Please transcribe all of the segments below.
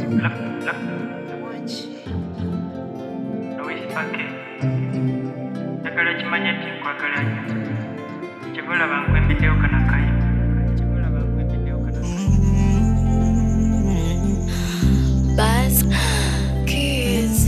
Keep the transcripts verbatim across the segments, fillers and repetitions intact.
Look, look. Louis Paquet. Njagala kimanya nti nkwagala nnyo. Kyebulaba nkwembeddewo kanakayo. Kyebulaba nkwembeddewo kanakayo. Buzz Kids.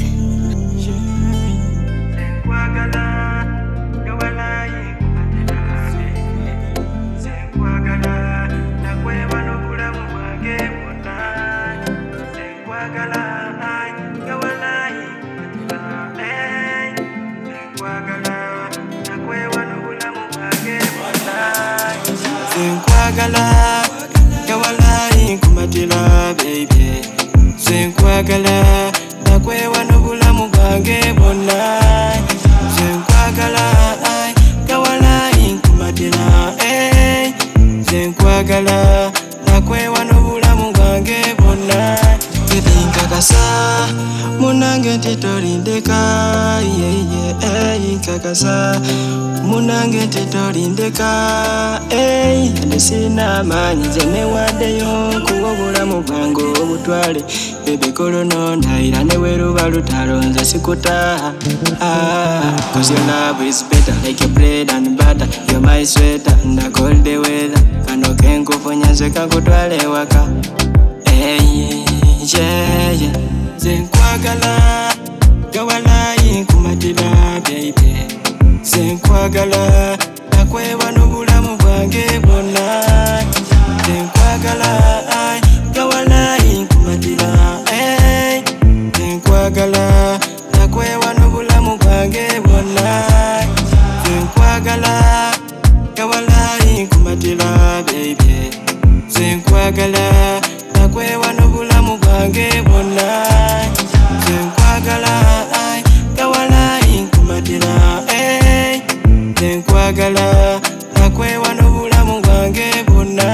Nkwagala yowalayi kubaterabe. Nkwagala nakweba n'obulamu bwange bwonna. Nkwagala yowalayi kubaterabe. Nkwagala nakweba n'obulamu bwange bwonna. Nkwagala yowalayi kubatera baby. Nkwagala nakweba n'obulamu bwange bwonna. Nkwagala yowalayi kubatera eh. Nkwagala nakweba n'obulamu bwange bwonna. Baby nkakasa munange nti tolindeka yeah, yeah, eh, nkakasa munange nti tolindeka eh. Nde sina amaanyi nze newaddeyo nkuwa obulamu bwange obutwale. Baby kolono ndayira ne weruba lutalo nze sikuta ah, cause your love is better like your bread and butter. You're my sweater in the cold weather. Kano kenkufunya nze kankutwale ewaka hey, yeah, yeah. Nze nkwagala yowalayi nkumatira baby. Nze nkwagala nakweba n'obulamu bwange bwonna. Nze nkwagala yowalayi nkumatira eh. Nze nkwagala nakweba n'obulamu bwange bwonna. Nze nkwagala yowalayi nkumatira baby. Nze nkwagala nakweba n'obulamu bwange bwonna. Nze nkwagala yowalayi nkumatira eh. Nze nkwagala nakweba n'obulamu bwange bwonna.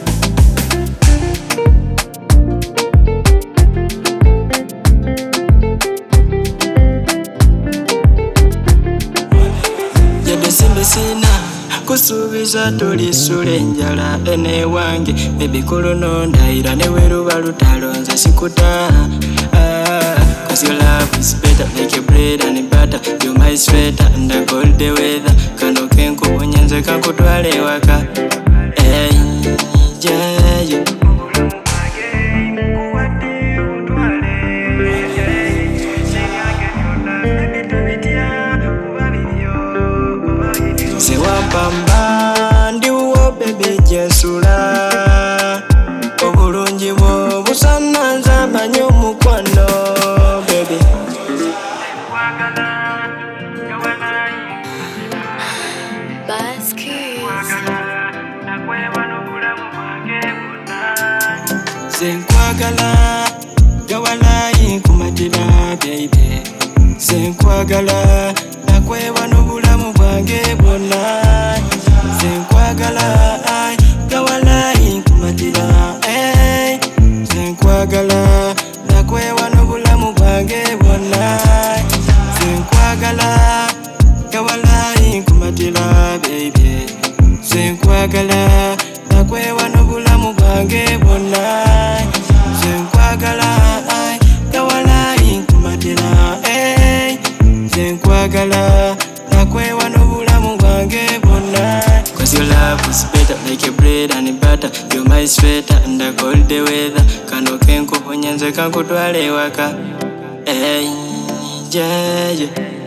Yadde simbi sina kusuubiza tulisula enjala enewange. Baby kolono ndayira ne weruba lutalo nze sikuta ah, cause your love is better like your bread and butter. You're my sweater in the cold weather. Kano kenkufunya nze kankutwale ewaka hey, yeah, yeah. Sewampamba ndiwo baby jensula. Obulungi bwo busana nze amanyi omukwano baby. Buzz Kids. Nze nkwagala yowalayi nkumatira baby. Nze nkwagala nakweba n'obulamu bwange bwonna. Nze nkwagala yowalayi nkumatira eh. Nze nkwagala nakweba n'obulamu bwange bwonna. Nze nkwagala yowalayi nkumatira baby. Nze nkwagala nakweba n'obulamu bwange bwonna. Nze nkwagala yowalayi nkumatira eh. Nze nkwagala nakweba n'obulamu bwange bwonna. Cause your love is better like your bread and butter. You're my sweater in the cold weather. Kano kenkufunya nze kankutwale ewaka hey, yeah, yeah.